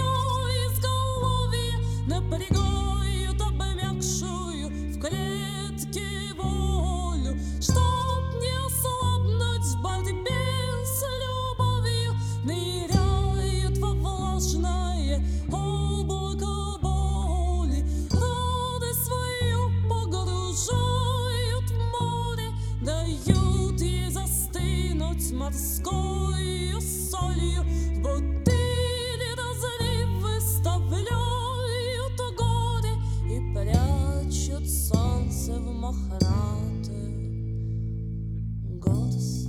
изголовье напрягают обмякшую в клетке волю, чтоб не ослабнуть в борьбе с любовью, ныряют во влажное облако боли, радость свою погружают в море, дают ей застынуть морской солью, в бутыли разлив выставляют горе и прячут солнце в мохнатую горсть.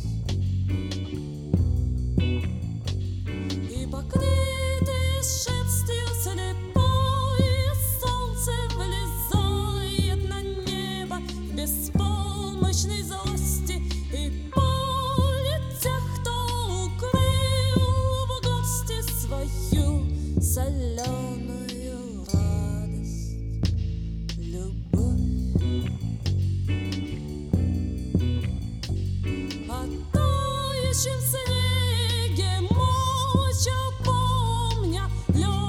И покрытые шерстью слепое солнце влезает на небо в беспомощной злости и полит тех, кто укрыл в горсти свою соленую радость, любовь. О тающем снеге молча помня